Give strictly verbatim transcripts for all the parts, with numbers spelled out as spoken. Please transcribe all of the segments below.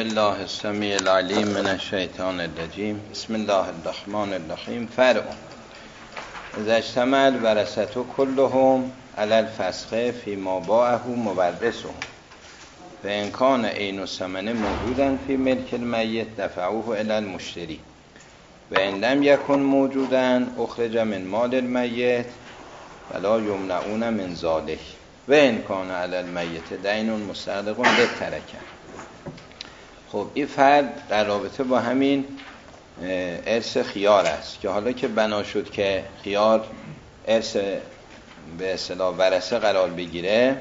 بالله السمیع العلیم من الشیطان الرجیم. بسم الله الرحمن الرحیم. فرع اذا اجتمع الورثة كلهم على الفسخ فيما باعه مورثهم فإن كان عین الثمن موجودا في ملك الميت دفعوه الى المشتري وإن لم يكن موجودا اخرج من مال الميت ولا يمنعون من ذلك وإن كان على الميت دین مستغرق للتركه. خب این فرد در رابطه با همین ارث خیار است که حالا که بنا شد که خیار ارث به اصطلاح ورثه قرار بگیره،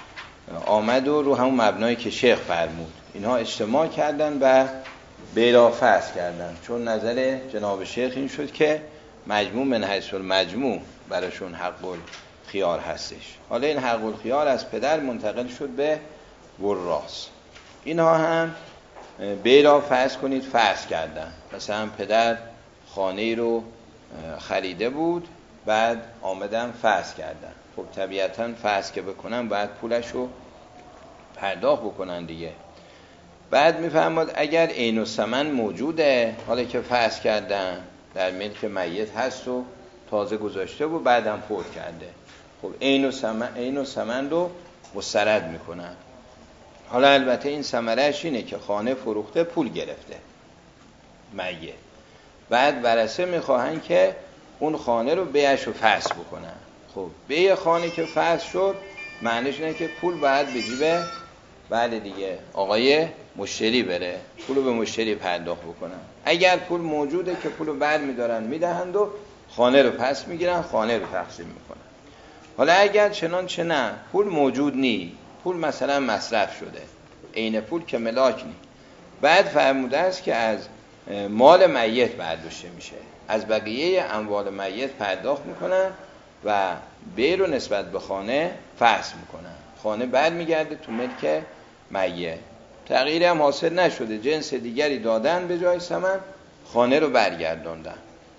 آمد و رو همون مبنایی که شیخ فرمود اینها اجتماع کردن و بیرا فصل کردن، چون نظر جناب شیخ این شد که مجموع من حیث المجموع براشون حق الخیار هستش. حالا این حق الخیار از پدر منتقل شد به وراث. اینها هم بیرا فرض کنید فرض کردن، مثلا پدر خانه ای رو خریده بود، بعد آمدن فرض کردن. خب طبیعتا فرض که بکنن باید پولش رو پرداخت بکنن دیگه. بعد میفرماد اگر عین الثمن موجوده، حالا که فرض کردن در ملک میت هست و تازه گذاشته بود بعدم فوت کرده، خب عین الثمن عین الثمن رو مسترد میکنن. حالا البته این ثمره‌اش اینه که خانه فروخته، پول گرفته میت، بعد ورثه میخواهن که اون خانه رو بیعش رو فسخ بکنن. خب بیع خانه که فسخ شد معنیش اینه که پول باید به جیب بله دیگه آقای مشتری بره، پول رو به مشتری پرداخت بکنن. اگر پول موجوده که پول رو بر میدارن میدهند و خانه رو پس میگیرن، خانه رو تقسیم میکنن. حالا اگر چنانچه نه پول موجود نی، پول مثلا مصرف شده، عین پول که ملاک نی، بعد فرموده است که از مال میت برداشته میشه، از بقیه اموال میت پرداخت میکنن و بیر رو نسبت به خانه فسخ میکنن. خانه برمیگرده تو ملک میت، تغییری هم حاصل نشده، جنس دیگری دادن به جای ثمن، خانه رو برگردوندن.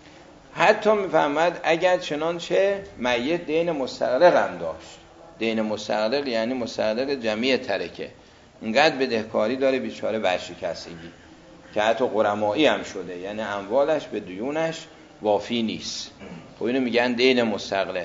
حتی میفهمد اگر چنانچه میت دین مستغرق هم داشت، دین مستغرق یعنی مستغرق جمعی ترکه، اینقدر بدهکاری داره بیچاره ورشکستگی که حتی غرمایی هم شده، یعنی اموالش به دیونش وافی نیست. خب اینو میگن دین مستغرق.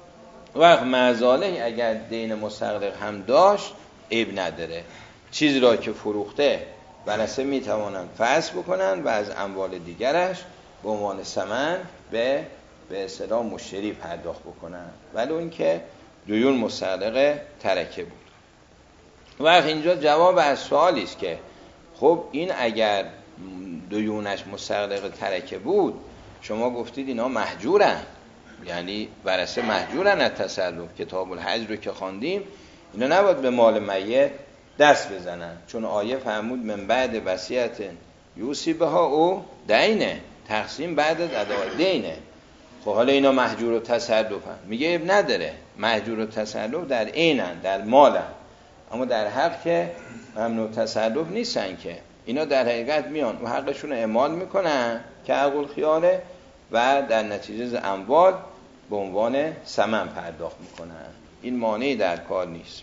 وقت معزاله اگر دین مستغرق هم داشت عیب نداره، چیزی را که فروخته ورثه میتوانن فسخ بکنن و از اموال دیگرش به عنوان ثمن به به اصطلاح مشتری پرداخت بکنن، ولی اون که دیون مستغرق ترکه بود. وقت اینجا جواب از سوالی است که خب این اگر دیونش مستغرق ترکه بود، شما گفتید اینا مهجورن، یعنی ورثه مهجورن از تصرف. کتاب الحج رو که خواندیم اینا نباید به مال میت دست بزنن، چون آیه فرمود من بعد وصیت یوصی بها او دینه، تقسیم بعد از ادای دینه. خب حالا اینا مهجور و تصرفن، میگه اب نداره، مهجور و تصرف در عینن، در مالن، اما در حق که ممنوع تصرف نیستن که. اینا در حقیقت میان و حقشون رو اعمال میکنن که حق الخیاره و در نتیجه اموال به عنوان ثمن پرداخت میکنن. این مانعی در کار نیست.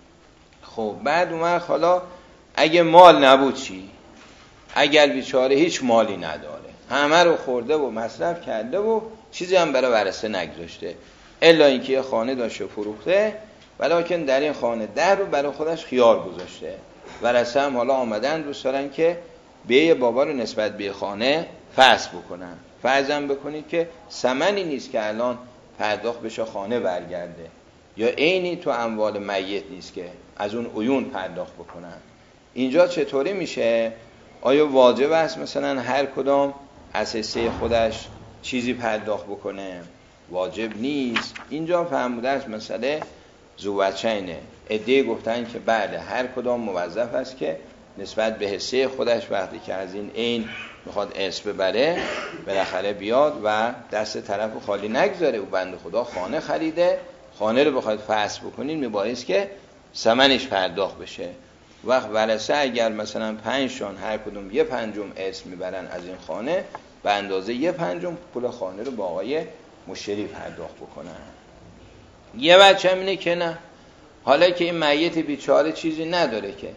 خب بعد اومد حالا اگه مال نبود چی؟ اگر بیچاره هیچ مالی نداره، همه رو خورده و مصرف کرده و چیزی هم برای ورثه نگذاشته، الا اینکه یه خانه داشته فروخته، ولیکن در این خانه در رو برای خودش خیار گذاشته. ورثه هم حالا آمدن دوست دارن که بیع بابا رو نسبت به خانه فسخ بکنن. فرضاً بکنید که ثمنی نیست که الان پرداخت بشه خانه برگرده، یا عینی تو اموال میت نیست که از اون عیون پرداخت بکنن. اینجا چطوری میشه؟ آیا واجب است مثلا هر کدام از حصه خودش چیزی پرداخت بکنه؟ واجب نیست. اینجا فهموده است مسئله زوجینه. عده گفتن که بله هر کدام موظف است که نسبت به حصه خودش وقتی که از این عین میخواد ارث ببره بالاخره بیاد و دست طرف خالی نگذاره. او بنده خدا خانه خریده، خانه رو بخواد فسخ بکنین میبایست که ثمنش پرداخت بشه. وقت ورثه اگر مثلا پنج شان هر کدوم یه پنجم ارث میبرن از این خانه، به اندازه یه پنجم پول خانه رو با آقای مشتری پرداخت بکنن. یه بچه همینه که نه، حالا که این میت بیچاره چیزی نداره که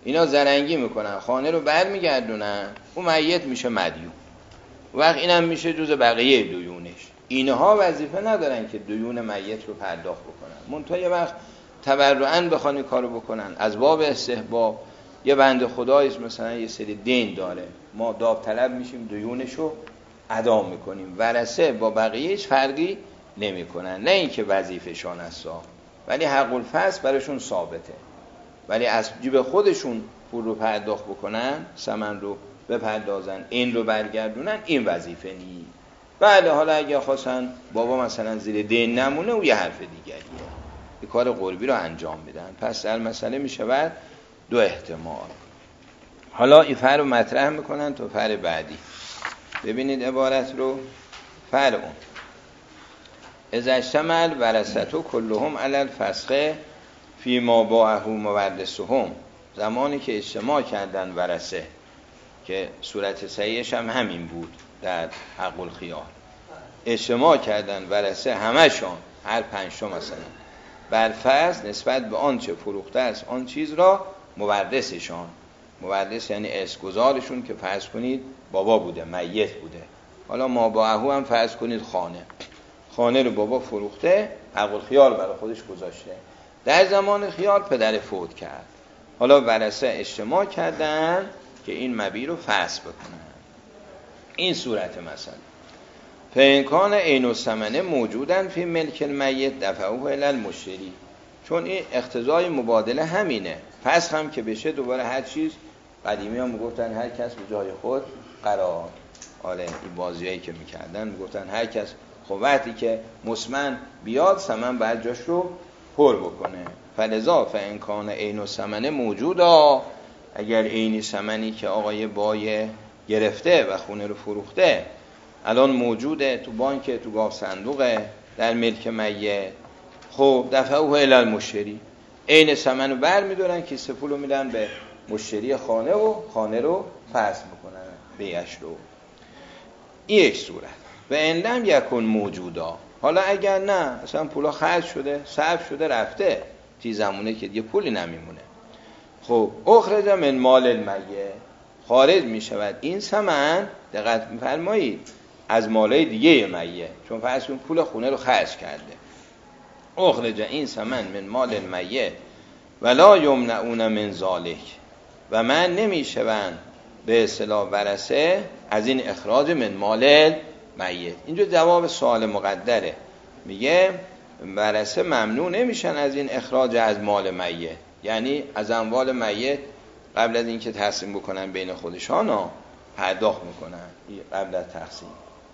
اینا زرنگی میکنن، خانه رو برمیگردونن، اون میت میشه مدیون، وقت اینم میشه جز بقیه دیونش. اینها وظیفه ندارن که دیون میت رو پرداخت بکنن، منتها یه وقت تبرعاً بخوان کارو بکنن از باب استحباب. یه بنده خداییست مثلا یه سری دین داره، ما داوطلب میشیم دیونش رو ادا میکنیم، ورثه با بقیه هیچ فرقی نمیکنن، نه اینکه وظیفه‌شان است ولی حق الفصل براشون ثابته، ولی از جیب خودشون پول رو پرداخت بکنن، ثمن رو بپردازن، این رو برگردونن، این وظیفه نیست. بله حالا اگه خواستن بابا مثلا زیر دین نمونه و یه حرف دیگریه، یه کار قربی رو انجام میدن. پس در مسئله میشود دو احتمال. حالا این فرق رو مطرح میکنن تو فرق بعدی. ببینید عبارت رو، فرق اون اذا اجتمع الورثة كلهم علی الفسخ فیما باعه مورثهم، زمانی که اجتماع کردن ورثه، که صورت صحیحش هم همین بود در حق الخیار، اجتماع کردن ورثه همشون، هر پنج تا مثلا، بر فرض نسبت به آنچه فروخته است آن چیز را مورثشان، مورث یعنی ارثگزارشون، که فرض کنید بابا بوده، میت بوده، حالا ما باعه هم فرض کنید خانه، خانه رو بابا فروخته، حق الخیار برای خودش گذاشته، در زمان خیار پدر فوت کرد، حالا ورثه اجتماع کردن که این مبیع رو فسخ بکنن. این صورت مثلا فإنکان عین الثمن موجودن فی ملک المیت دفعوه الی المشتری، چون این اقتضای مبادله همینه، فسخ هم که بشه دوباره هر چیز، قدیمی هم میگفتن هر کس به جای خود قرار، آره این بازیایی که میکردن میگفتن هر کس خب وقتی که مسمن بیاد ثمن باید جاش رو پر بکنه. فلذا فإنکان عین الثمن موجودا، اگر عینی ثمنی که آقای بای گرفته و خونه رو فروخته الان موجوده تو بانک، تو گاف صندوقه، در ملک میت، خب دفعه او الی المشتری، عین ثمن رو بر میدارن، کیسه پول رو میدن به مشتری خانه و خانه رو فسخ میکنن بیعش رو. این یک صورت. و ان لم یکن موجودا، حالا اگر نه اصلا پولا خرج شده، صرف شده، رفته تی زمونه که دیگه پولی نمیمونه، خب اخرج من مال المیت، خارج میشود این ثمن، دقت میفرمایید، از مالای دیگه میت، چون فرض کن پول خونه رو خرج کرده، اخرج این ثمن من مال المیت ولا یمنعون من ذالک، و من نمیشوند به اصطلاح ورثه از این اخراج من مال میت. اینجا جواب سوال مقدره، میگه ورثه ممنوع نمیشن از این اخراج از مال میت، یعنی از اموال میت قبل از اینکه تقسیم بکنن بین خودشان پرداخت میکنن قبل از تقسیم.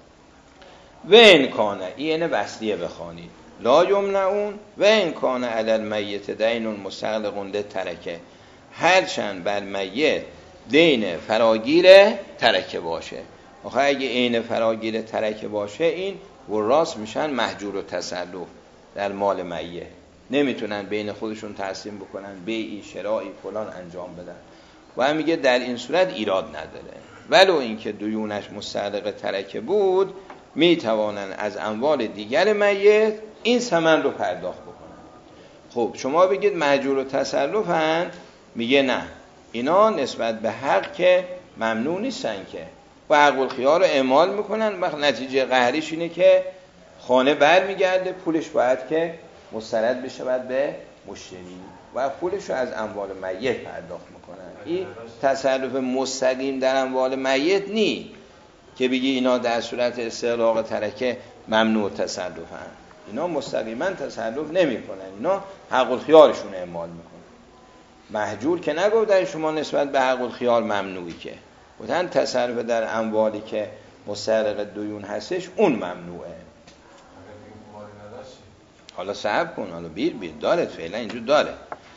و ان کان، این وصلیه بخوانید، لا یمنعون و ان کان علی المیت دین مستغلق للترکه، هرچند بر میت دین فراگیر ترکه باشه. آخه اگه عین فراگیر ترکه باشه این وراث میشن محجور و تصرف در مال میت، نمیتونن بین خودشون تقسیم بکنن، بیعی شرایی فلان انجام بدن، و هم میگه در این صورت ایراد نداره، ولو اینکه دیونش مستغلق ترکه بود میتوانن از اموال دیگر میت این ثمن رو پرداخت بکنن. خب شما بگید محجور و تصرفن، میگه نه، اینا نسبت به حق که ممنوع نیستن که، و حق الخیار رو اعمال میکنن، وقت نتیجه قهریش اینه که خانه بر میگرده، پولش باید که مسترد بشه باید به مشتری و پولش رو از اموال میت پرداخت میکنن. این تصرف مستقیم در اموال میت نی که بگی اینا در صورت استغراق ترکه ممنوع تصرفن، اینا مستقیما تصرف نمیکنن، اینا حق الخیارشون اعمال میکنن. محجور که نگفتن شما نسبت به حق الخیار ممنوعی، که گفتن تصرف در اموالی که مستغرق دیون هستش اون ممنوعه. حالا صبر کن، حالا بیر بیر داره، فعلا اینجور داره.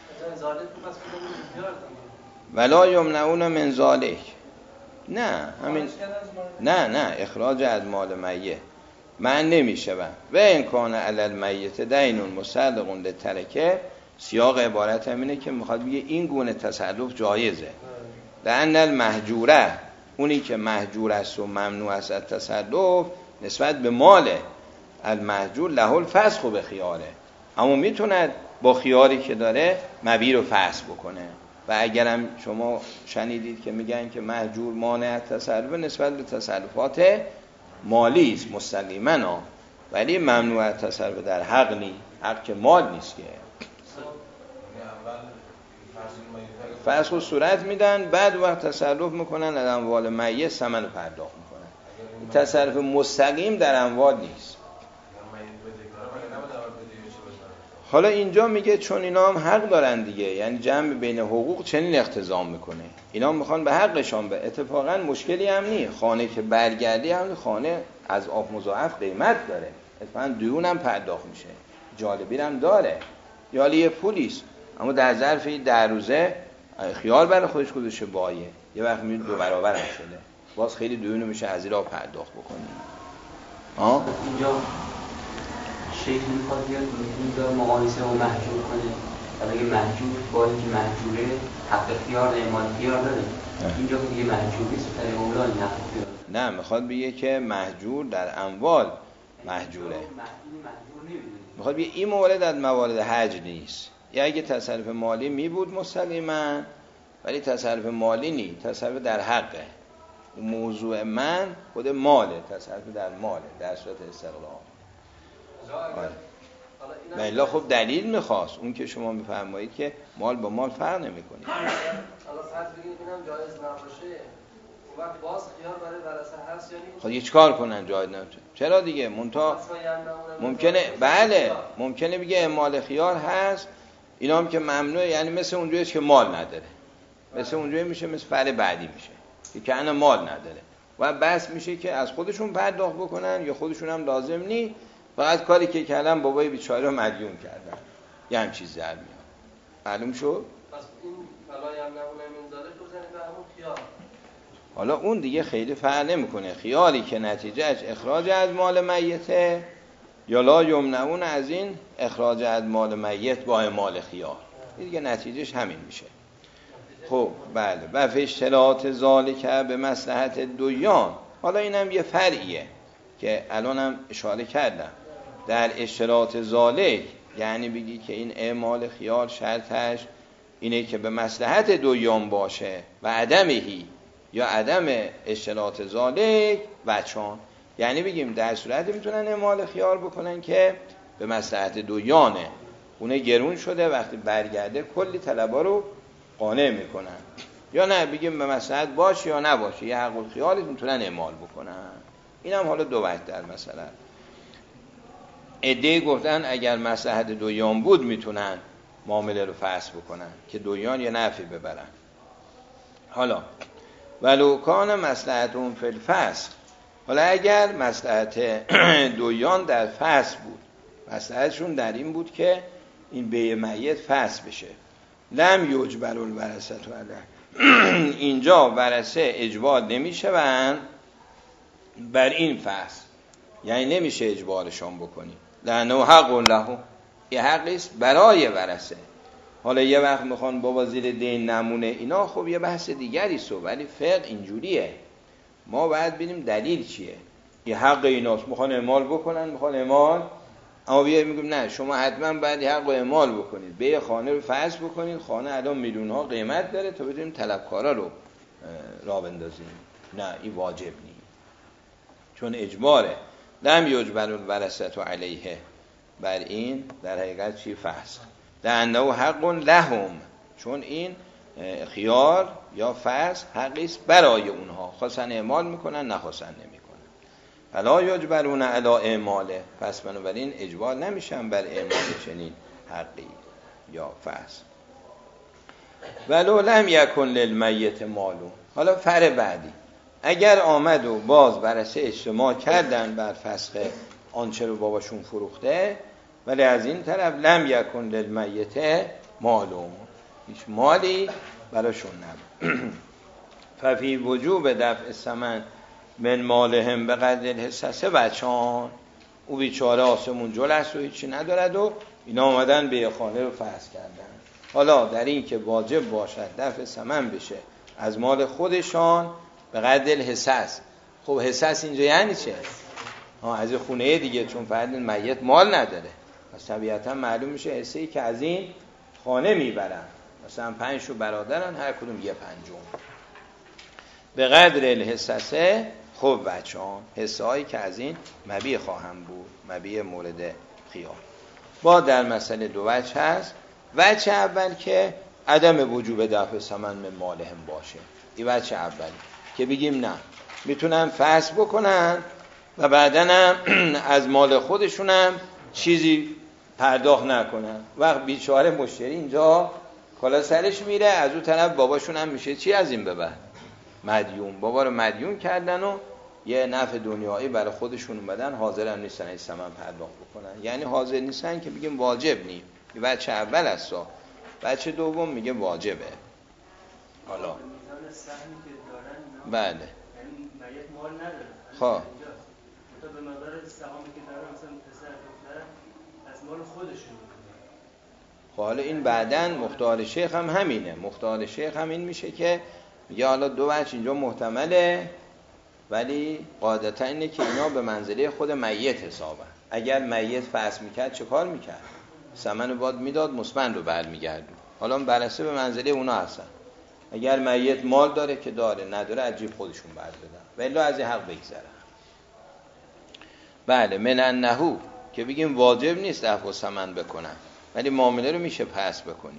ولا یمنعون من ذالک، نه همین، نه نه اخراج از مال میت من نمیشه. و و ان کان علی المیت دین مستغلق للترکه، سیاق عبارت همینه که میخواد بگه این گونه تصرف جایزه. لأن المحجوره، اونی که محجور است و ممنوع است از تصرف نسبت به مال المحجور له الفسخ به خیاره، اما میتونه با خیاری که داره مبیع رو فسخ بکنه. و اگرم شما شنیدید که میگن که مهجور مانع تصرف نسبت به تصرفات مالی است مستقیما، ولی ممنوع تصرف در حق نیست. حق که مال نیست که. فسخ و صورت میدن، بعد وقت تصرف میکنن از اموال میت ثمن رو پرداخت میکنن. تصرف مستقیم در اموال نیست. حالا اینجا میگه چون اینا هم حق دارن دیگه، یعنی جمع بین حقوق چنین اقتضا میکنه، اینا میخوان به حقشان به. اتفاقا مشکلی هم نیست، خانه که برگردی هم خانه از آب مضاعف قیمت داره، اتفاقا دیون هم پرداخت میشه، جالبی هم داره، یا یه پولیست، اما در ظرف در روزه خیال برای خودش گذاشته بایه، یه وقت میبینید دو برابر هم شده، باز خیلی دیونو میشه از ایرا پرداخت بکنیم. آه؟ اینجا شیخ میخواد بیاد اینجا مقایسه و محجور کنه، و بگه محجور با اینکه محجوره حق اختیار اعمال اختیار داره، اینجا که دیگه محجور نیست و طریق اولا این حق اختیار نه، میخواد بگه که محجور در اموال محجوره، میخواد بگه این مورد از موارد حج نیست. یا اگه تصرف مالی می بود مستقیما، ولی تصرف مالی نیست، تصرف در حقه. موضوع من خود ماله، تصرف در ماله در صورت استقلال. بله خب دلیل میخواست، اون که شما میفرمایید که مال با مال فرق نمیکنه. حالا فرض بگیرید اینم جایز نباشه، اون وقت باز خیار برای ورثه هست یا نیست؟ خب یه چیکار کنن جایز نباشه؟ چرا دیگه منتها ممکنه، بله ممکنه بگه اعمال خیار هست، اینا هم که ممنوعه، یعنی مثل اونجوریه که مال نداره، مثل اونجوری میشه، مثل فعل بعدی میشه که انا مال نداره و بس میشه که از خودشون پرداخت بکنن، یا خودشون هم لازم نی، فقط کاری که کردن بابای بیچاره رو مدیون کردن، یه هم چیز در میاد. معلوم شد؟ پس این بلای هم نمونه منظاره بزنید به همون خیار. حالا اون دیگه خیلی فرق نمیکنه، خیالی که نتیجهش اخراج از مال میته، یا لا یمنعون از این اخراج از مال میت با مال خیار، دیگه نتیجهش همین میشه. خب بله، و فی اشتراط ذالک به مصلحت دویان. حالا اینم یه فرعیه که الانم اشاره کردم، در اشتراط ذالک یعنی بگی که این اعمال خیار شرطش اینه که به مصلحت دویان باشه و عدمهی یا عدم اشتراط ذالک وچان، یعنی بگیم در صورتی میتونن اعمال خیار بکنن که به مصلحت دویانه، اونه گرون شده وقتی برگرده کلی طلبا رو قانع میکنن، یا نه بگیم به مصلحت باشه یا نباشه یه حق الخیار میتونن اعمال بکنن. اینم حالا دو وجه در مثلا عده گفتن اگر مصلحت دویان بود میتونن معامله رو فسخ بکنن که دویان یه نفعی ببرن. حالا ولو کان مصلحتون فی الفسخ، حالا اگر مصلحت دویان در فسخ بود، مصلحتشون در این بود که این بیع میت فسخ بشه، لم یجبر الورثه علیه، اینجا ورثه اجبار نمیشون بر این فسخ، یعنی نمیشه اجبارشان بکنی، لانه حق له، یه حقی است برای ورثه. حالا یه وقت میخوان بابا زیر دین نمونه اینا، خب یه بحث دیگری سو، ولی فقه اینجوریه، ما باید ببینیم دلیل چیه. یه حق ایناست میخوان اعمال بکنن، میخوان اعمال، اما بیایم میگیم نه شما حتما باید حق رو اعمال بکنید، به خانه رو فسخ بکنید، خانه الان میلیون ها قیمت داره تا بتونیم طلبکارا رو راه بندازیم. نه این واجب نیست، چون اجباره. لم یجبر الورثه علیه، بر این در حقیقت چی فسخ، لانه حق لهم، چون این خیار یا فسخ حقی است برای اونها، خواستن اعمال میکنن نخواستن نمیکنن. فلا یجبرون علی اعماله، پس بنابراین اجبار نمیشن بر اعمال چنین حقی یا فسخ. ولو لم یکن للمیت مالون. حالا فر بعدی، اگر آمد و باز برسه اجتماع کردن بر فسخ آنچه رو باباشون فروخته، ولی از این طرف لم یکن للمیت مالون، هیچ مالی براشون نبود. ففی وجوب دفع ثمن من مالهم به قدر الحصه بچان، او بیچاره آسمون جل است و هیچی ندارد و اینا آمدن به خانه رو فسخ کردن. حالا در این که واجب باشد دفع ثمن بشه از مال خودشان به قدر الحصه، خب حصه اینجا یعنی چه؟ ها از خونه دیگه، چون فرد میت مال نداره، پس طبیعتا معلوم میشه حصه‌ای که از این خانه میبرن، مثلا پنج تا برادرن، هر کدوم یه پنجم. به قدر الحصصه خب بچه‌ها، حصه هایی که از این مبیع خواهم بود، مبیع مورد خیار. با در مسئله دو وجه هست. وجه اول که عدم وجوب دفع ثمن من مالهم باشه، این وجه اولی که بگیم نه میتونن فسخ بکنن و بعدن هم از مال خودشونم چیزی پرداخت نکنن. وقت بیچاره مشتری اینجا کالا سرش میره، از اون طرف باباشون هم میشه چی از این به بعد مدیون. بابا رو مدیون کردن و یه نفع دنیایی برای خودشون اومدن، حاضر هم نیستن این ثمن پرداخت بکنن. یعنی حاضر نیستن که بگیم واجب نی. این بچه اول هستا. بچه دوم میگه واجبه. حالا بله یعنی میت مال نداره. خب تا به مقدار سهامی که داره مثلا پسر دختر از مال خودشون. خب حالا این بعدن مختار شیخ هم همینه. مختار شیخ هم این میشه که میگه حالا دو وجه اینجا محتمله، ولی قاعدتا اینه که اینا به منزله خود میت حسابن. اگر میت فسخ میکرد چه کار میکرد؟ ثمن رو باید میداد، مصمن رو برمیگردون. حالا برسه به منزله اونا هستن. اگر میت مال داره که داره، نداره از جیب خودشون بر بدن، ولی از این حق بگذرن. بله من انهو که بگیم واجب نیست دفع ثمن بکنن، ولی معامله رو میشه پس بکنی.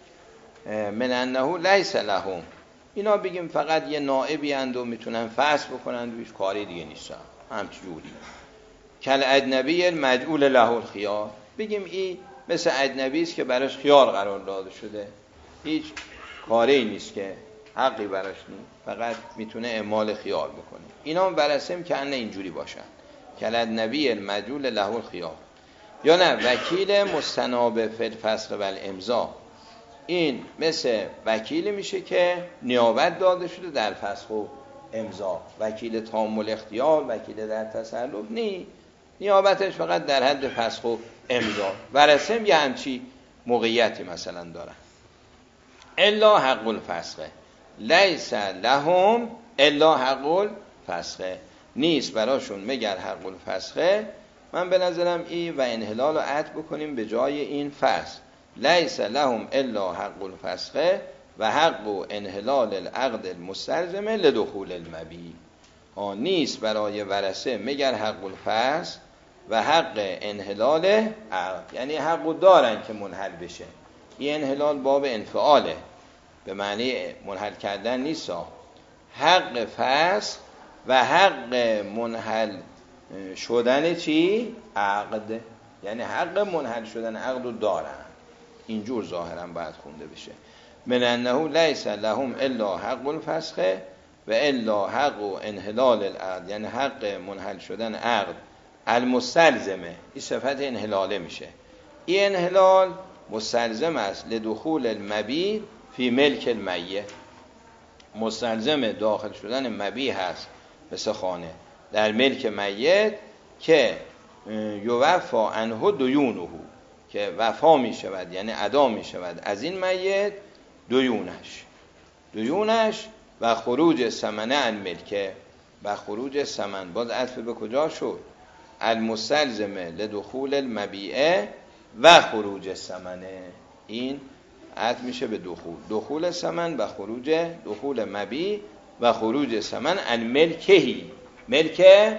من انهو لیس لهم، اینا بگیم فقط یه نائبی اند و میتونن فسخ بکنن، بیش کاری دیگه نیستن. همچجوری کل اجنبی المجعول له الخیار، بگیم این مثل اجنبی است که براش خیار قرار داده شده، هیچ کاری نیست که حقی براش نیست، فقط میتونه اعمال خیار بکنه. اینا هم برسیم که انه اینجوری باشن کل اجنبی المجعول له الخیار. یا نه وکیل مستناب فی الفسخ و الامضا، این مثل وکیل میشه که نیابت داده شده در فسخ و امضا. وکیل تام الاختیار، وکیل در تصرف نی، نیابتش فقط در حد فسخ و امضا. ورثم یه همچی موقعیتی مثلا دارن. الا حق الفسخ لیس لهم الا حق الفسخ، نیست براشون مگر حق الفسخ. من به نظرم این و انحلال رو عطف بکنیم به جای این فسخ. لیس لهم الا حق الفسخ و حق و انحلال العقد المستلزم لدخول المبیع. ها نیست برای ورثه مگر حق الفسخ و حق انحلال عقد، یعنی حقو دارن که منحل بشه. این انحلال باب انفعاله، به معنی منحل کردن نیست. حق فسخ و حق منحل شدن چی؟ عقد، یعنی حق منحل شدن عقدو دارن. اینجور ظاهرا باید خونده بشه. من انه لیس لهم الا حق الفسخ و الا حق و انحلال العقد، یعنی حق منحل شدن عقد المستلزمه، این صفت انحلاله میشه. این انحلال مستلزم است لدخول المبیع فی ملک المیت، مستلزم داخل شدن مبیع هست مثل خانه در ملک میت که یوفا عنه دیونه، که وفا می شود یعنی ادا می شود از این میت دیونش دیونش و خروج ثمنه عن ملکه، و خروج ثمن باز عطف به کجا شد؟ المستلزمه لدخول المبیعه و خروج ثمنه، این عطف میشه به دخول دخول ثمن و خروج دخول مبیع و خروج ثمن عن ملکهی، ملک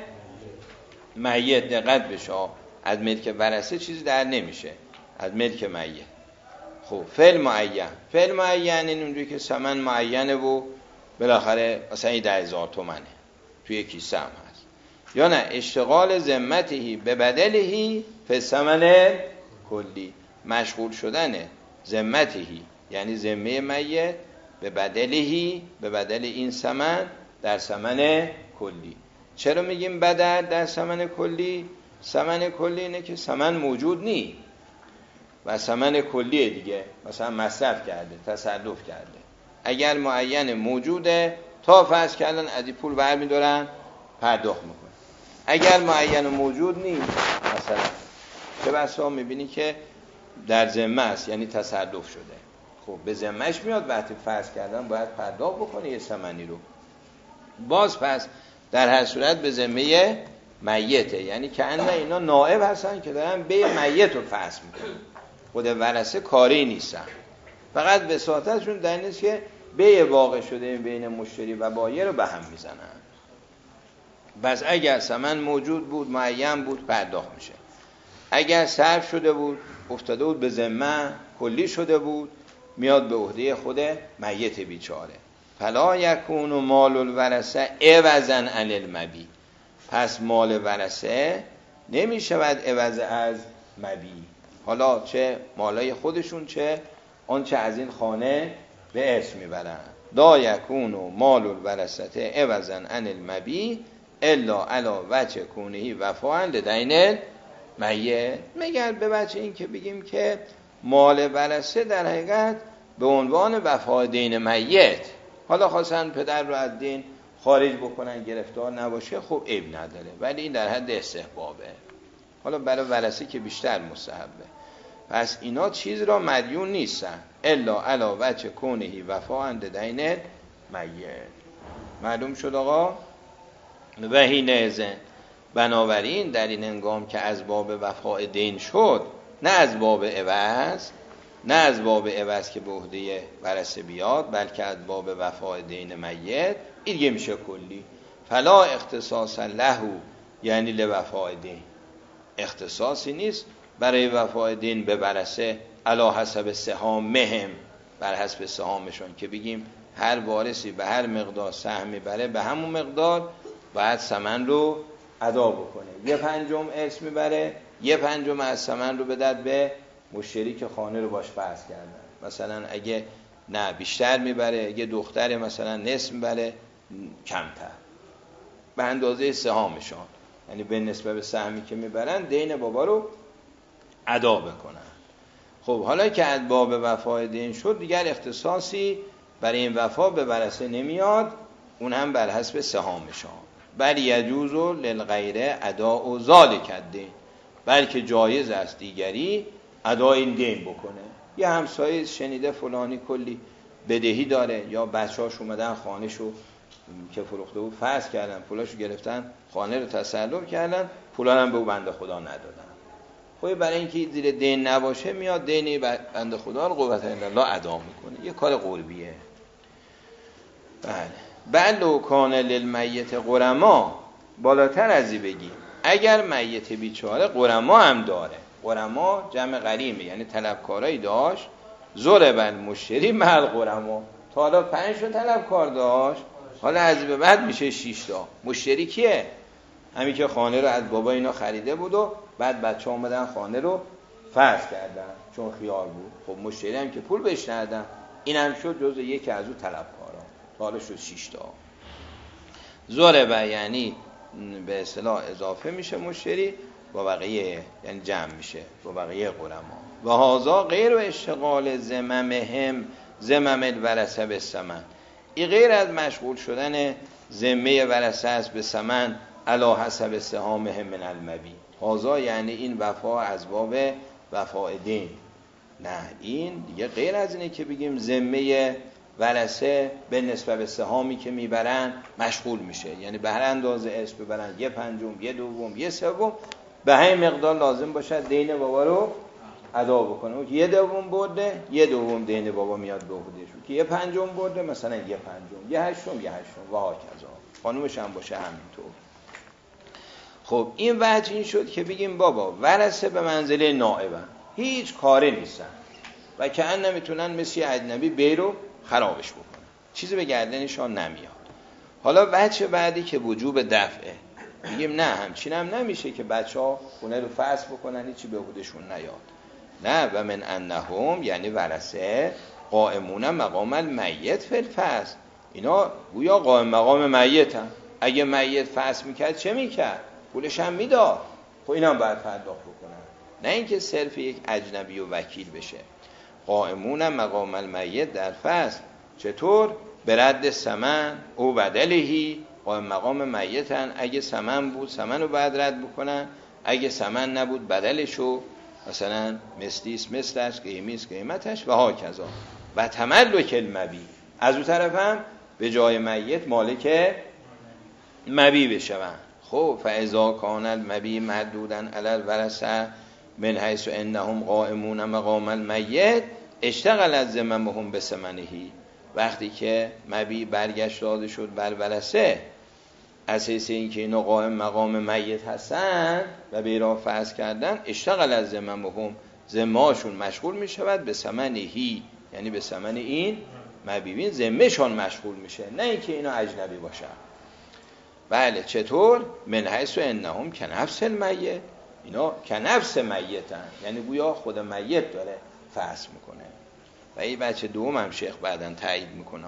میت. دقت بشه، از ملک ورثه چیزی در نمیشه، از ملک میت. خب فعل معین، فعل معین این اونجوری که ثمن معینه و بالاخره مثلا این ده هزار تومنه توی کیسه هم هست. یا نه اشتغال ذمتهی به بدلهی فی ثمن کلی، مشغول شدن ذمتهی یعنی ذمه میت به بدلهی، به بدل این ثمن در ثمن کلی. چرا میگیم بدل در ثمن کلی؟ ثمن کلی اینه که ثمن موجود نی و ثمن کلیه دیگه، مثلا مصرف کرده، تصرف کرده. اگر معین موجوده تا فرض کردن از این پول برمی‌دارن پرداخت میکنه. اگر معین موجود نیست مثلا چه بسا میبینی که در ذمه است یعنی تصرف شده، خب به ذمهش میاد وقتی فرض کردن باید پرداخت بکنه یه ثمنی رو. باز پس در هر صورت به ذمه میته، یعنی که انه اینا نائب هستن که دارن به میت رو فسخ میکنن، خود ورثه کاری نیستن. فقط وساطتشون در این است که بی واقع شده بین مشتری و بایع رو به هم میزنن. بس اگر ثمن موجود بود معین بود پرداخت میشه، اگر صرف شده بود افتاده بود به ذمه کلی شده بود میاد به عهده خود میت بیچاره. فلا یکون مال الورثه عوضا عن المبیع، پس مال ورثه نمی شود عوض از مبیع، حالا چه مالای خودشون چه آنچه از این خانه به اسم میبرن. لا یکون مال الورثه عوضا عن المبیع الا علی وجه کونه وفاء لدین میت. مگر به وجه این که بگیم که مال ورثه در حقیقت به عنوان وفای دین میت، حالا خواستن پدر رو از دین خارج بکنن گرفتار نباشه خب عیب نداره، ولی این در حد استحبابه، حالا برای ورثه که بیشتر مستحبه. پس اینا چیز را مدیون نیستن الا علی وجه کونه وفاء لدین میت. معلوم شد آقا؟ و حینئذ، بنابراین در این هنگام که از باب وفاء دین شد، نه از باب عوض، نه از باب عوض که به عهده ورثه بیاد، بلکه از باب وفاء دین میت، این دیگه میشه کلی. فلا اختصاص له، یعنی لوفاء دین، اختصاصی نیست برای وفاء دین به ورثه علی حسب سهامهم، بر حسب سهامشون، که بگیم هر وارثی به هر مقدار سهم میبره به همون مقدار باید ثمن رو ادا بکنه. یه پنجم ارث میبره، یه پنجم از ثمن رو بدد به مشتری که خانه رو باش فرض کردن. مثلا اگه نه بیشتر میبره، اگه دختر مثلا نصف میبره کمتر به اندازه سهامشان، یعنی به نسبت به سهمی که میبرن دین بابا رو ادا بکنن. خب حالا که از باب وفای دین شد دیگر اختصاصی برای این وفا به ورثه نمیاد، اون هم بر حسب سهامشان. بل یجوز للغیر اداء ذلک الدین، بلکه جایز است دیگری ادای این دین بکنه. یه همسایه شنیده فلانی کلی بدهی داره، یا بچه‌هاش اومدن خانه‌شو که فروخته بود فسخ کردن، پولاشو گرفتن خانه رو تصرف کردن، پولا هم به اون بنده خدا ندادن. خب برای اینکه زیر دین نباشه میاد دین بنده خدا رو قوت الله ادا میکنه، یه کار قربیه. بله. بل لو کان للمیت غرما، بالاتر از این بگی اگر میت بیچاره غرما هم داره، غرما جمع غریمه یعنی طلبکارایی داشت، ضرب المشتری مع الغرما، تا حالا پنج تا طلبکار داشت، حالا از به بعد میشه شش تا. مشتری کیه؟ همین که خانه رو از بابا اینا خریده بود و بعد بچه اومدن خانه رو فرض کردن چون خیار بود. خب مشتری هم که پول بهش ندادن، این هم شد جزء یکی از اون طلبکارا، حالا شد شش تا. ضرب یعنی به اصطلاح اضافه میشه مشتری با بقیه، یعنی جمع میشه با بقیه غرما. و هذا غیر و اشتغال ذممهم ذمم الورثه بالثمن، این غیر از مشغول شدن ذمه ورثه است به ثمن علی حسب سهامهم من المبیع. هذا یعنی این وفا از باب وفاء دین، نه این دیگه غیر از اینه که بگیم ذمه ورثه به نسبت به سهامی که میبرن مشغول میشه، یعنی به هر اندازه اسم ببرن، یه پنجم، یه دوم، یه سوم، به همین مقدار لازم باشه دین بابا رو ادا بکنه. یه دوم برده، یه دوم دین بابا میاد به عهدهشون، که یه پنجم برده مثلا یه پنجم، یه هشتم، یه هشتم و هاکذا. خانومش هم باشه همینطور. خب این وجه این شد که بگیم بابا ورثه به منزله نائبن، هیچ کاره نیستن و که ان نمیتونن مثل اجنبی بیرو خرابش بکنن، چیزی به گردنشان نمیاد. حالا وجه بعدی که وجوب دفعه، میگیم نه همچین هم نمیشه که بچه ها خونه رو فسخ بکنن هیچی به عهدهشون نیاد. نه، و من انهم یعنی ورثه قائمون مقام المیت فی الفصل، اینا گویا قائم مقام میتن. اگه میت فسخ میکرد چه میکرد؟ پولش هم میداد. خب اینا هم باید پرداخت بکنن، نه اینکه صرف یک اجنبی و وکیل بشه. قائمون مقام المیت در فصل، چطور؟ به رد ثمن او بدلهی، قائم مقام میتن. اگه ثمن بود ثمن رو باید رد بکنن، اگه ثمن نبود بدلشو، مثلا مثلیس مثلش، قیمیس قیمتش و ها کذا. و تملک المبیع، از اون طرف هم به جای میت مالک مبیع بشون. خب فاذا کان المبیع مردودن علی الورثه من حیث انهم قائمون مقام المیت اشتغل از ذممهم به ثمنهی، وقتی که مبی برگشت داده شد بر ورثه اساس این که اینا قائم مقام میت هستن و به راه فرض کردن، اشتغل از ذممهم، ذمه‌هاشون مشغول می شود به ثمنهی، یعنی به ثمن این مبیبین ذمه‌شون مشغول میشه، نه اینکه اینا اجنبی باشن. بله چطور؟ من حیث انهم کنفس المیت، اینا کنفس میتن، یعنی گویا خود میت داره فحص میکنه. و این بچه دوم هم شیخ بعدن تایید میکنه،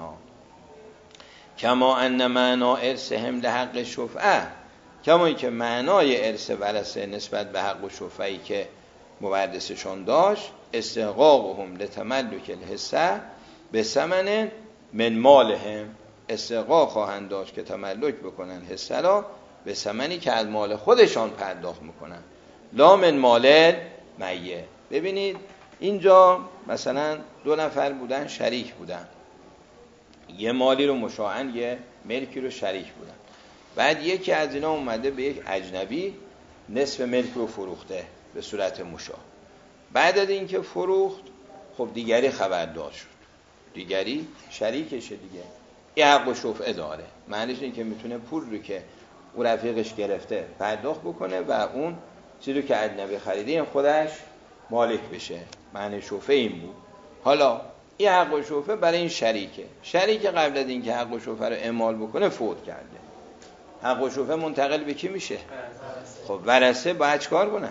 کما ان معنا ارثهم لحق شفعه، کما این که معنای ارث ورثه نسبت به حق و شفعی که مورثشون داشت، استحقاقهم لتملک الحصه به ثمن من مالهم، استحقاق خواهند داشت که تملک بکنن حصه را به ثمنی که از مال خودشان پرداخت میکنن، لا من مال میت. ببینید اینجا مثلا دو نفر بودن شریک بودن، یه مالی رو مشاعن یه ملکی رو شریک بودن، بعد یکی از اینا اومده به یک اجنبی نصف ملک رو فروخته به صورت مشاع. بعد از اینکه فروخت خب دیگری خبردار شد، دیگری شریکشه دیگه، این حق و شفعه داره، معنیش اینه که میتونه پول رو که او رفیقش گرفته پرداخت بکنه و اون چیزی رو که اجنبی خریده این خودش مالک بشه، معنی شفعه این بود. حالا این حق و شفعه برای این شریکه، شریک قبل از اینکه حق و شفعه رو اعمال بکنه فوت کرده، حق و شفعه منتقل به کی میشه؟ خب ورثه باید چیکار کنن؟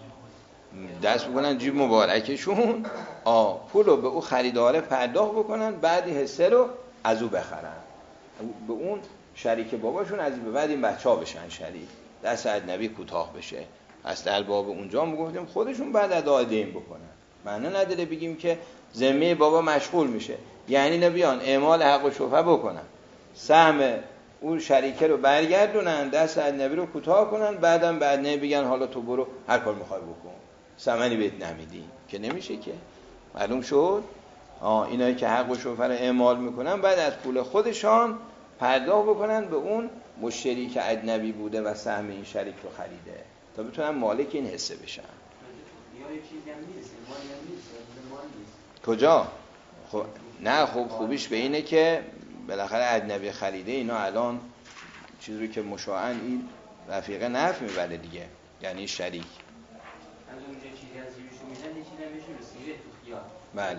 دست بکنن جیب مبارکشون، آ پول رو به او خریداره پرداخت بکنن، بعد حصه رو از او بخرن، به اون شریک باباشون از این به بعد این بچه‌ها بشن شریک، دست اجنبی کوتاه بشه. پس در باب اونجا میگفتیم خودشون بعد ادا دین بکنن، معنی نداره بگیم که ذمه بابا مشغول میشه، یعنی نبیان اعمال حق و شفعه بکنن، سهم اون شریکه رو برگردونن، دست اجنبی رو کوتاه کنن، بعدم بعد نه بگن حالا تو برو هر کار میخوای بکن، ثمنی بهت نمیدی، که نمیشه که. معلوم شد؟ آه اینایی که حق و شفعه رو اعمال میکنن بعد از پول خودشان پرداخت بکنن به اون مشتری که اجنبی بوده و سهم این شریک رو خریده تا بتونن مالک این حصه بشن. یا یه چیزی هم نیست، مالی هم نیست، مال نیست. کجا؟ خب نه، خب خوبیش به اینه که بالاخره اجنبی خریده، اینا الان چیزی رو که مشاعن این رفیقه نفع میبره دیگه، یعنی شریک. از اونجا چیزی از جیبشون میدن، یه چیزی هم بهشون رسیده تو خیال. بله.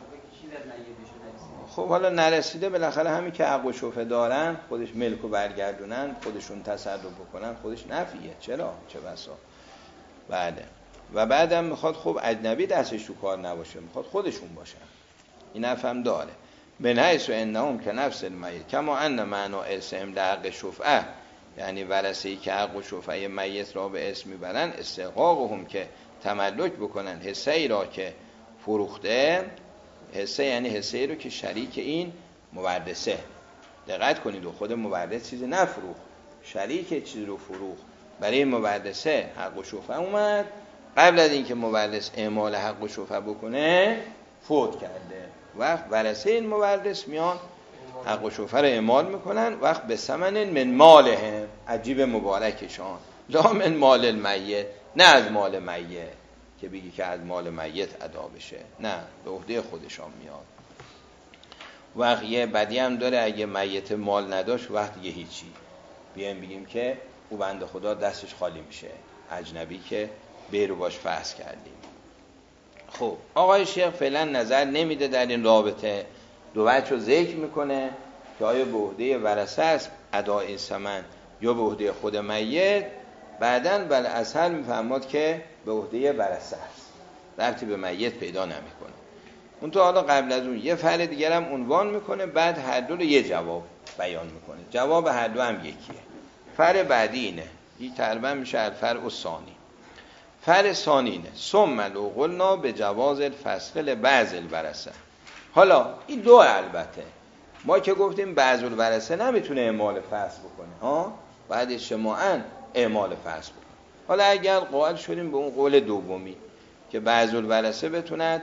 نرسیده. خب حالا نرسیده، بالاخره همین که حق و شفعه دارن خودش ملک رو برگردونن، خودشون تصرف بکنن، خودش نفعیه. چرا؟ چه بسا. بله. و بعدم میخواد خب اجنبی دستش تو کار نباشه، میخواد خودشون باشن، این نفهم داره. من حیث انهم که نفس المیت کما ان معنا ارثهم لحق شفعه، یعنی ورثه‌ای که حق و شفعه میت را به اسم میبرن، استحقاقهم که تملک بکنن حصه ای را که فروخته، حصه یعنی حصه ای رو که شریک این مورثه، دقت کنید، و خود مورث چیزی نفروخت، شریک چیزی رو فروخت، برای مورثه حق و شفعه اومد، قبل از اینکه مورث اعمال حق و شفعه بکنه فوت کرده، وقت ورثه این مورث میان حق و شفعه رو اعمال میکنن، وقت به ثمن من مالهم، عجیب مبارکشان، لا من مال المیت، نه از مال میت که بگی که از مال میت ادا بشه، نه، به عهده خودشان میاد. وقت یه بدی هم داره، اگه میت مال نداشت وقت یه هیچی بیایم بگیم که او بنده خدا دستش خالی میشه، اجنبی که بیرو باش فحص کردیم. خب آقای شیخ فعلا نظر نمیده در این رابطه، دو وجه رو ذکر میکنه که آیا به عهده ورثه است ادای ثمن یا به عهده خود میت، بعدن بل اصل میفهمد که به عهده ورثه است، ربطی به میت پیدا نمیکنه. اون تو حالا قبل از اون یه فرع دیگر هم عنوان میکنه، بعد هر دو رو یه جواب بیان میکنه، جواب هر دو هم یکیه. فرع بعدی اینه، این تقریبا میشه الفرع الثانی. فرع ثانی اینه، ثم لو قلنا به جواز الفسخ لبعض الورثه. حالا این دو، البته ما که گفتیم بعض الورثه نمیتونه اعمال فسخ بکنه ها، بعد اجتماعاً اعمال فسخ بکنه. حالا اگر قائل شدیم به اون قول دومی که بعض الورثه بتوند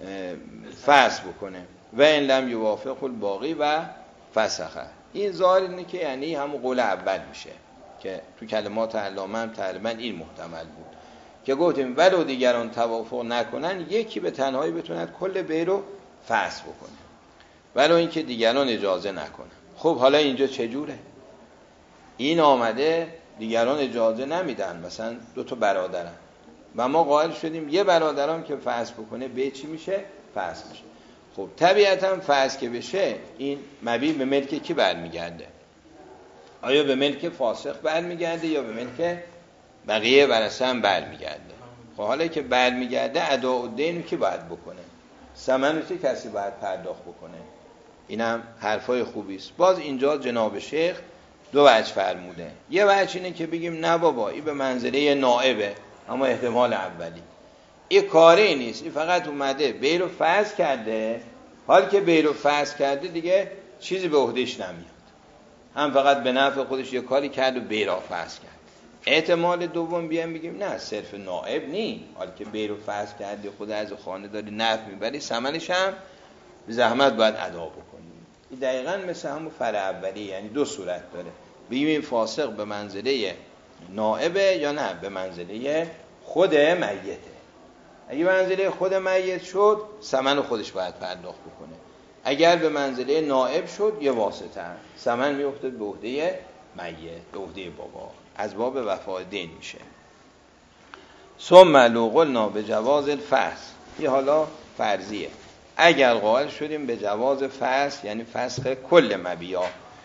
فسخ بکنه و این لم یوافق الباقی و فسخه، این ظاهر اینه که یعنی همون قول اول میشه که تو کلمات علامه هم تقریبا این محتمل بود که گفتیم ولو دیگران توافق نکنن یکی به تنهایی بتوند کل بی رو فسخ بکنه ولو اینکه دیگران اجازه نکنن. خب حالا اینجا چجوره؟ این آمده دیگران اجازه نمیدن، مثلا دو تا برادرن و ما قائل شدیم یه برادرم که فسخ بکنه به چی میشه؟ فسخ میشه. خب طبیعتا فسخ که بشه این مبی به ملک کی برمیگرده؟ آیا به ملک فاسق برمیگرده یا به ملک بقیه ورثه هم برمیگرده؟ خب حالا که برمیگرده ادا الدین کی باید بکنه؟ ثمن چه کسی باید پرداخت بکنه؟ اینم حرفای خوبی است. باز اینجا جناب شیخ دو وجه فرموده. یه وجه اینه که بگیم نه بابا این به منزله نائبه، اما احتمال اولی این کاری نیست، این فقط اومده بی رو فسخ کرده، حال که بی رو فسخ کرده دیگه چیزی به عهدهش نمیاد، هم فقط به نفع خودش یه کاری کرد و بی رو فسخ کرد. احتمال دوم بیام بگیم نه صرف نائب نی، حال که بی رو فسخ کرده خود از خانه داری نفع میبری ثمنش هم به زحمت باید ادا بکنی. این دقیقاً مثل همون فرع اولی، یعنی دو صورت داره، بگیم این فاسق به منزله نائبه یا نه به منزله خود میته. اگه به منزله خود میت شد ثمن خودش باید پرداخت بکنه، اگر به منزله نائب شد یه واسطه ثمن میافتاد به عهده میت، به عهده بابا، از باب وفای دین میشه. ثم لو قلنا به جواز الفسخ، این حالا فرضیه، اگر قائل شدیم به جواز فسخ یعنی فسخ کل مبیا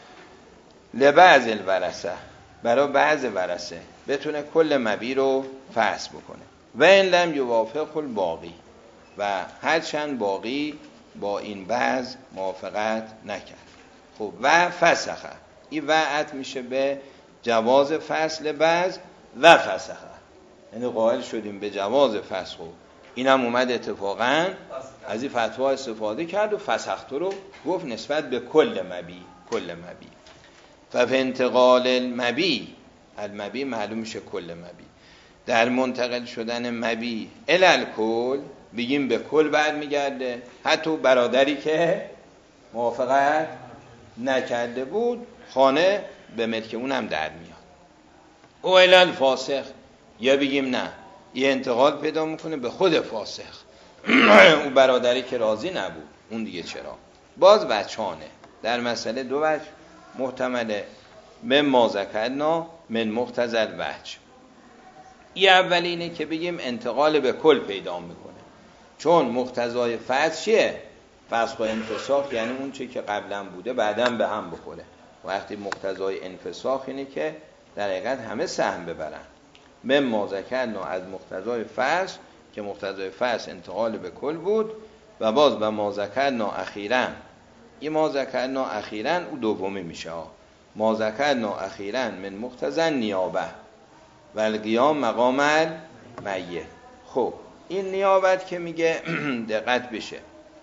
لبعض الورثه، برای بعض ورثه بتونه کل مبی رو فسخ بکنه و این لم یوافق الباقی، و هرچند باقی با این بعض موافقت نکرد. خب و فسخه، این وعد میشه به جواز فصل بعض و فسخه، یعنی قائل شدیم به جواز فسخ، اینم اومد اتفاقا از این فتوا استفاده کرد و فسخت رو گفت نسبت به کل مبی، کل مبی. ففي انتقال المبی، المبی معلوم میشه کل مبی، در منتقل شدن مبی الالکل بگیم به کل برمیگرده، حتی برادری که موافقت نکرده بود خانه به ملک اونم در میاد. او الالفاسق، یا بگیم نه یه انتقال پیدا میکنه به خود فاسق، اون برادری که راضی نبود اون دیگه چرا. باز بچانه در مسئله دو وجه محتمله، من ما ذکرنا من مقتضی الوجه. این اولینه که بگیم انتقال به کل پیدا میکنه، چون مقتضای فسخ چیه؟ فسخ و انفساخ یعنی اون چی که قبلا بوده بعداً به هم بخوره. وقتی مقتضای انفساخ اینه که در حقیقت همه سهم ببرن. من ما ذکرنا از مقتضای فسخ که مقتضای فسخ انتقال به کل بود، و باز به ما ذکرنا اخیراً، این ما ذکرنا اخیراً او دومی میشه ها. ما ذکرنا اخیراً من مقتضی نیابه و القیام مقام المیت. خب این نیابت که میگه دقت بشه،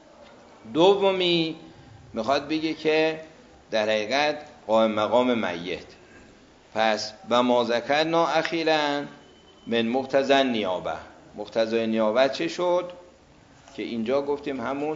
دومی میخواد بگه که در حقیقت قائم مقام میت. پس و ما ذکرنا اخیراً من مقتضی نیابه، مقتضی نیابت چه شد؟ که اینجا گفتیم همون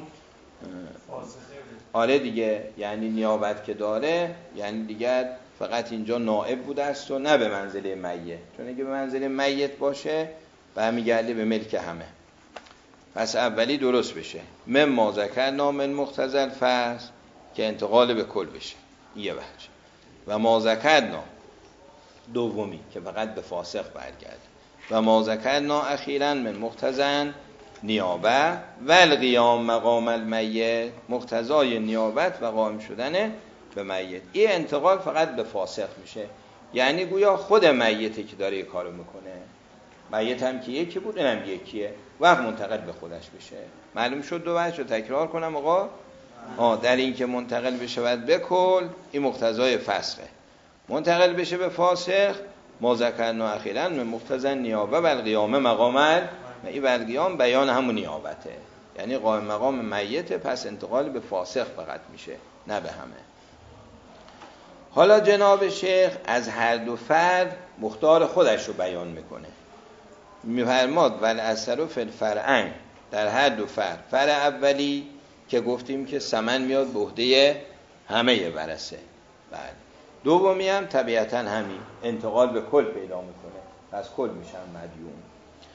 آره دیگه، یعنی نیابت که داره یعنی دیگر فقط اینجا نائب بوده است و نه به منزله میت، چون اگه به منزله میت باشه برمیگرده به ملک همه. پس اولی درست بشه من ما ذکرنا من مقتضی الفسخ که انتقال به کل بشه، یه وجه، و ما ذکرنا دومی که فقط به فاسق برگرده، و ما ذکرنا اخیراً من مقتضی نیابه و القیام مقام المیت، مقتضای نیابت و قائم شدن به میت. این انتقال فقط به فاسق میشه، یعنی گویا خود میته که داره این کارو میکنه، میت هم که یکی بود اینم یکیه، وقت منتقل به خودش بشه. معلوم شد دو وجه رو تکرار کنم آقا؟ آه در این که منتقل بشه باید به کل، این مقتضای فسخه، منتقل بشه به فاسق ما ذکرنا اخیراً من مقتضی نیابه و القیام مقام المیت. این والقیام بیان همون نیابته، یعنی قائم مقام میته، پس انتقال به فاسق فقط میشه نه به همه. حالا جناب شیخ از هر دو فرد مختار خودش رو بیان میکنه، میفرماد والاثر فی الفرعین، در هر دو فرد، فرع اولی که گفتیم که ثمن میاد به عهده همه ورثه، بله، دومی هم طبیعتا همین انتقال به کل پیدا میکنه، پس کل میشن مدیون.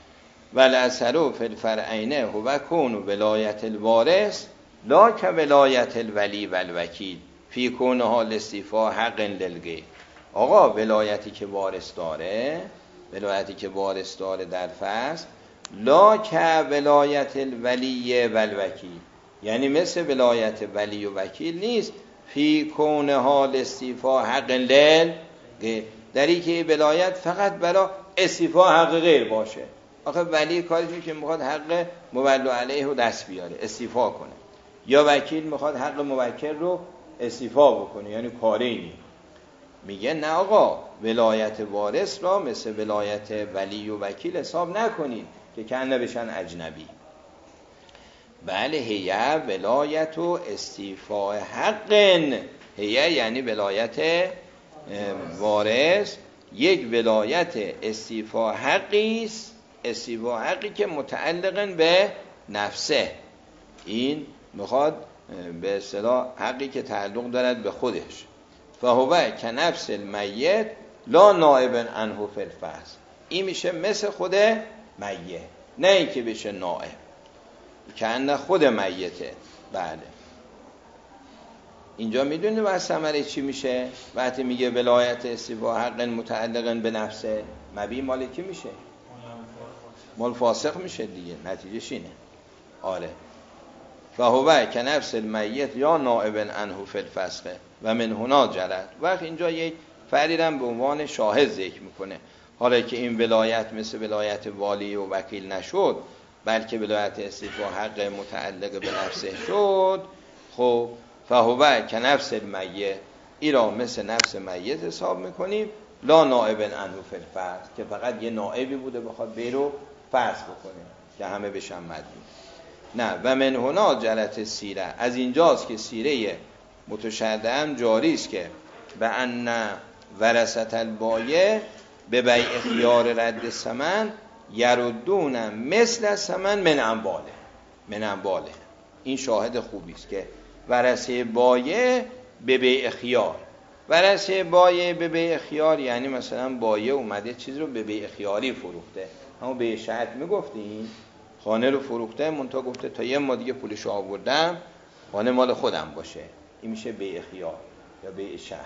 والاثر فی الفرعین هو کون ولایت الوارث لا که ولایت الولی و الوکیل فی کونها الاستیفاء حق للغیر. آقا ولایتی که وارث داره، ولایتی که وارث داره در فصل، لا که ولایت الولی و الوکیل، یعنی مثل ولایت ولی و وکیل نیست، فی کونها الاستیفاء حق للغیر، در این که ولایت فقط برای استیفاء حق غیر باشه. آخه ولی کاریش که میخواد حق مولو علیه رو دست بیاره، استیفاء کنه، یا وکیل میخواد حق موکل رو استیفاء بکنه، یعنی کاری نی. میگه نه آقا، ولایت وارث را مثل ولایت ولی و وکیل حساب نکنید که کنه بشن اجنبی. بله هیه ولایت و استیفاء حق، هیه یعنی ولایت وارث یک ولایت استیفاء حقی است، استیفاء حقی که متعلق به نفسه، این میخواد به اصطلاح حقی که تعلق دارد به خودش. فهو که نفس المیت لا نائب عنه فی الفصل، این میشه مثل خود میت، نه اینکه بشه نائب، که انه خود میته. بله اینجا میدونی و ثمره چی میشه وقتی میگه ولایت استیفاء حق متعلق به نفسه؟ مبی مال کی میشه؟ مال فاسق میشه دیگه، نتیجهش اینه. آره فهو که نفس المیت یا نائب عنه فی الفسخ و من هنا جرت. وقت اینجا یک فریدم به عنوان شاهد ذکر میکنه، حالا که این ولایت مثل ولایت والی و وکیل نشد بلکه ولایت استیفاء حق متعلق به نفسه شد، خب فهو که نفس المیت، ای را مثل نفس میت حساب میکنیم، لا نائب عنه فی الفصل، که فقط یه نائبی بوده بخواد بیرو فصل بکنه که همه بشن مدیون. نه و من هنا جرت سیره، از اینجاست که سیره متشدد هم جاری است که به ان ورثت البایع به بیع خیار رد ثمن یردون مثل ثمن من امواله، من امواله. این شاهد خوبی است که ورثه بایع به بیع خیار، ورثه بایع به بیع خیار یعنی مثلا بایع اومده چیز رو به بیع خیاری فروخته، همون بیع شرط میگفتیم، خانه رو فروخته منتها گفته تا یه ما دیگه پولشو آوردم خانه مال خودم باشه، این میشه بیع خیار یا بیع شرط.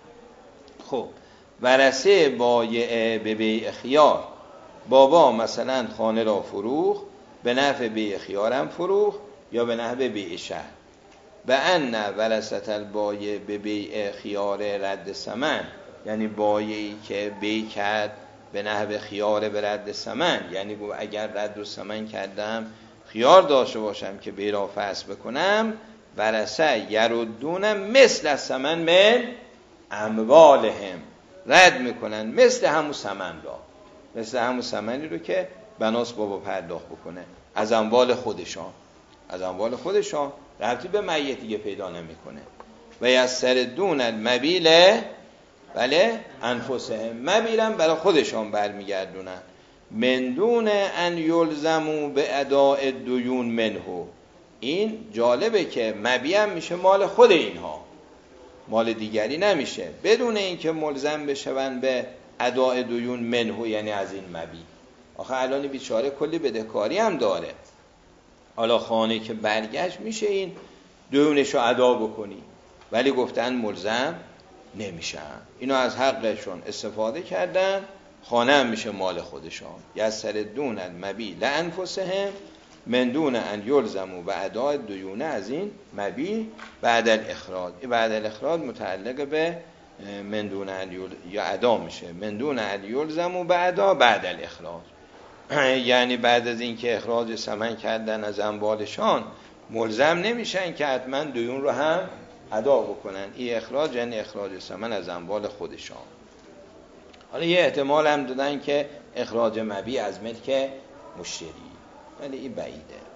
خب ورثه بایع به بیع خیار، بابا مثلا خانه را فروخت به نفع بیع خیارم فروخت یا به نفع بیع شرط، به ان ورثت البایع به بیع خیار رد ثمن، یعنی بایعی که بیع کرد به نحو خیار به رد ثمن، یعنی گفت اگر رد و ثمن کردم خیار داشته باشم که بی را فصل بکنم، ورثه یردون مثل ثمن من اموالهم، رد میکنن مثل همون ثمن را، مثل همون ثمنی رو که بناس بابا پرداخت بکنه از اموال خودشان، از اموال خودشان ربطی به میت دیگه پیدا نمیکنه. و یستردون المبیل بله انفسهم، مبیلن برای خودشان برمیگردونن، من دون ان یلزمو به اداء دیون منه. این جالبه که مبی هم میشه مال خود اینها، مال دیگری نمیشه، بدون اینکه ملزم بشون به اداء دیون منه، یعنی از این مبی. آخه الان بیچاره کلی بدهکاری هم داره، حالا خانه که برگشت میشه این دیونشو ادا بکنی، ولی گفتن ملزم نمیشن، اینو از حقشون استفاده کردن، خانه هم میشه مال خودشان. یستردون المبیع لانفسهم من دون ان یلزموا به اداء دیونه، از این مبیع بعد الاخراج، بعد الاخراج متعلق به من دون ان یل... یا ادا میشه، من دون ان یلزموا به اداء بعد الاخراج، یعنی بعد از اینکه اخراج ثمن کردن از اموالشان ملزم نمیشن که حتما دیون رو هم ادا بکنن. این اخراج یعنی اخراج ثمن از اموال خودشان. حالا یه احتمال هم دادن که اخراج مبیع از ملک مشتری، ولی این بعیده.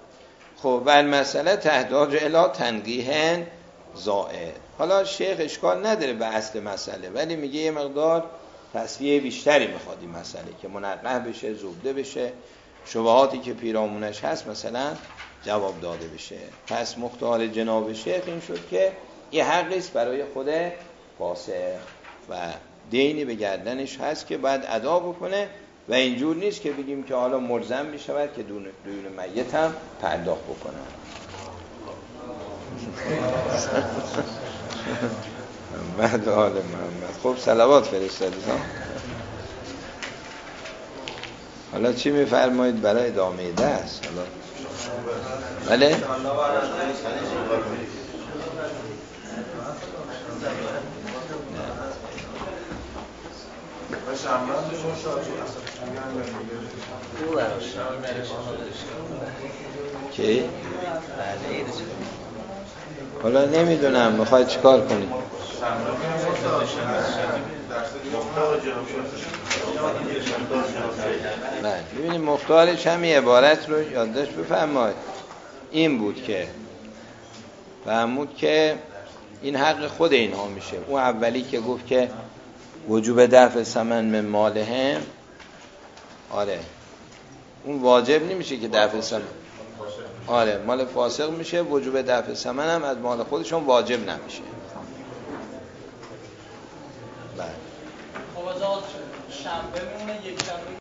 خب و المسئله تحتاج الی تنقیح زائد. حالا شیخ اشکال نداره به اصل مسئله، ولی میگه یه مقدار تصفیه بیشتری میخواد این مسئله که منقح بشه، زوده بشه، شبهاتی که پیرامونش هست مثلا جواب داده بشه. پس مختار جناب شیخ این شد که یه حقیست برای خود فاسق و دینی به گردنش هست که باید ادا بکنه، و اینجور نیست که بگیم که حالا ملزم می شود که دون دون میت هم پرداخت بکنن. محمد آل محمد. خب صلوات فرستادید ها. حالا چی میفرمایید برای ادامه درس؟ حالا بله؟ چی؟ حالا نمیدونم میخوای چیکار کنی؟ نه ببینید مختارش همین عبارت رو یادداشت بفرمایید. این بود که فهمود که این حق خود اینها میشه. اون اولی که گفت که وجوب دفع ثمن من مالهم، آره اون واجب نمیشه که دفع ثمن، آره مال فاسق میشه. وجوب دفع ثمن هم از مال خودشون واجب نمیشه. بله خب از شنبه میمونه یک شنبه